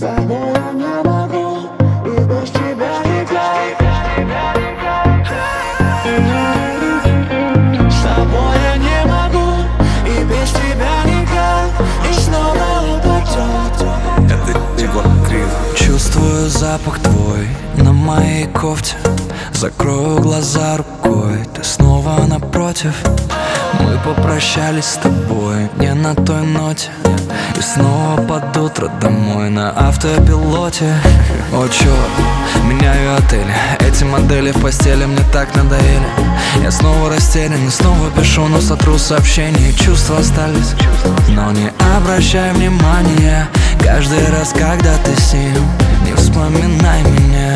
тобой я не могу, и без тебя никак. С тобой я не могу, и без тебя никак. И снова упадет. Это Егор Крид. Чувствую запах твой на моей кофте. Закрою глаза рукой, ты снова напротив. Мы попрощались с тобой не на той ноте, и снова под утро домой на автопилоте. О, черт, меняю отели, эти модели в постели мне так надоели. Я снова растерян и снова пишу, но сотру сообщения. Чувства остались, но не обращай внимания. Каждый раз, когда ты с ним, не вспоминай меня.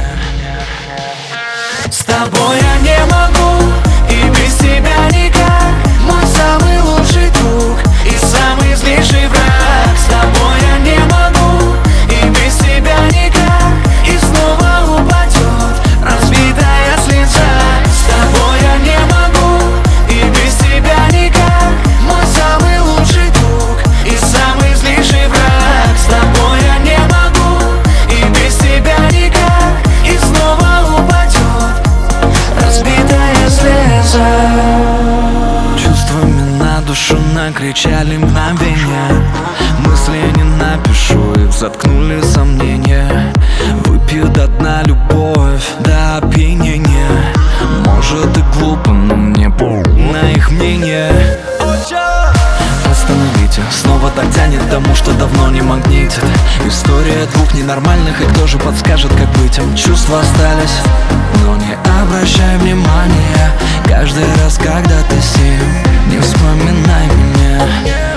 С тобой я не могу, и без тебя никак. Мой самый лучший друг и самый злейший враг. С тобой я не могу, и без тебя никак. И снова упадет разбитая слеза. С тобой я не могу, и без тебя никак. Мой самый лучший друг и самый злейший враг. С тобой я не могу, и без тебя никак. И снова упадет разбитая слеза. Чувствами на душу накричали мгновения. Мысли не напишу, их заткнули сомнения. Выпью до дна любовь до опьянения. Может и глупо, но мне на их мнение. Остановите, снова так тянет к тому, что давно не магнитит. История двух ненормальных, и кто же подскажет, как быть им? Чувства остались, но не обращай внимания. Каждый раз, когда ты с ним, не вспоминай меня.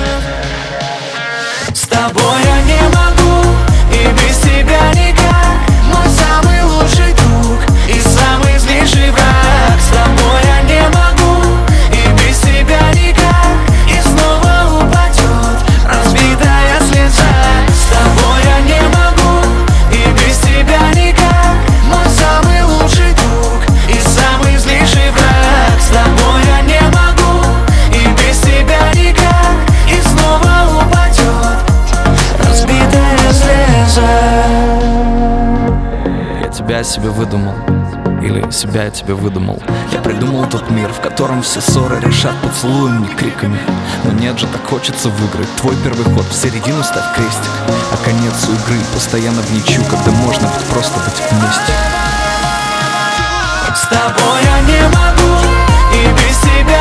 С тобой я не могу, и без тебя никак. Мой самый лучший друг и самый злейший враг. С тобой я не могу, и без тебя никак. И снова упадет разбитая слеза. С тобой я не могу, и без тебя никак. Мой самый лучший друг и самый злейший враг. С тобой я не могу, и без тебя никак. И снова упадет разбитая слеза. Я тебя себе выдумал, или себя я тебе выдумал. Я придумал тот мир, в котором все ссоры решат поцелуем, не криками. Но нет же, так хочется выиграть. Твой первый ход, в середину ставь крестик, а конец у игры постоянно в ничью, когда можно быть просто быть вместе. С тобой я не могу, и без тебя